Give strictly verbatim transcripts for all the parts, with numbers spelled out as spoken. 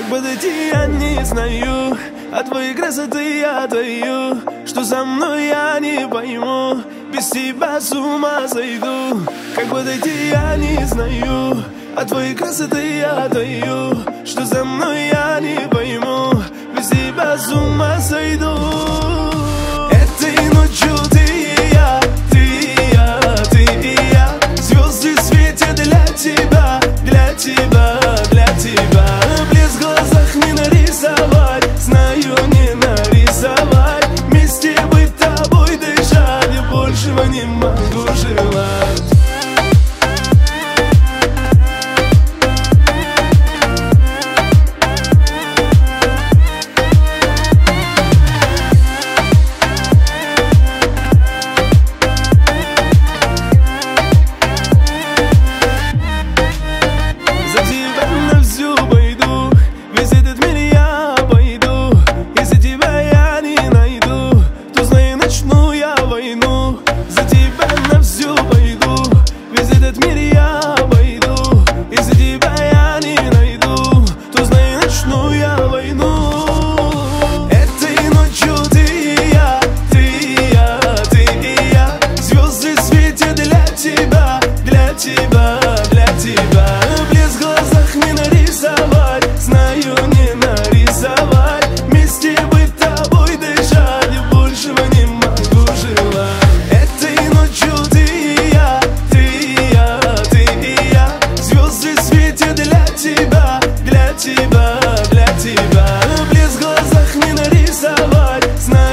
подойти я не знаю, от твоей красоты я таю, что со мной я не пойму, без тебя с ума сойду. Как подойти я не знаю, от твоей красоты я таю, что со мной я не пойму, без тебя с ума сойду. Этой ночью ты и я, ты и я, ты и я. Звезды светят для тебя, для тебя, для тебя. Блеск в глазах не нарисовать, знаю, не нарисовать. Вместе быть тобой дышать, я большего не могу желать.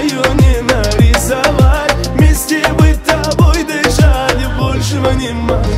Не могу.